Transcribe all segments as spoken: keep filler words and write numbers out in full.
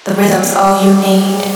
The rhythm's all you need.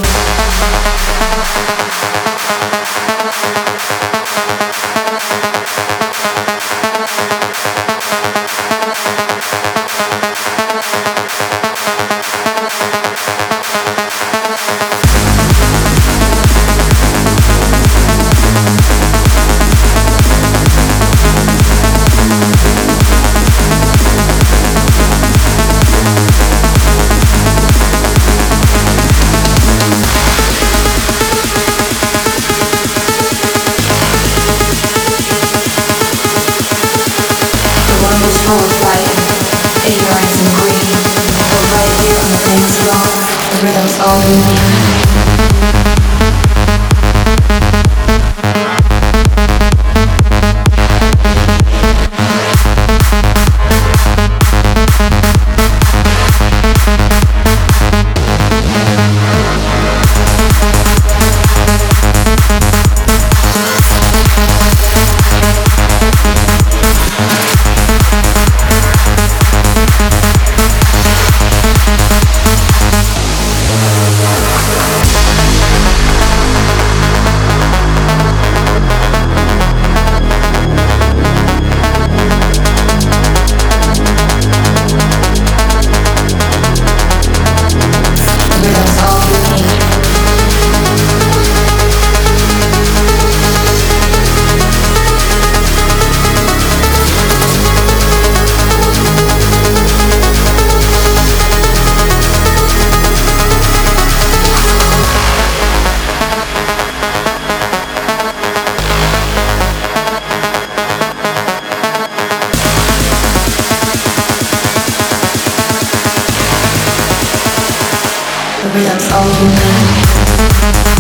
Full of fight, ignorance and greed. But right here on the dance floor, the rhythm's all you need. The rhythm's all you need.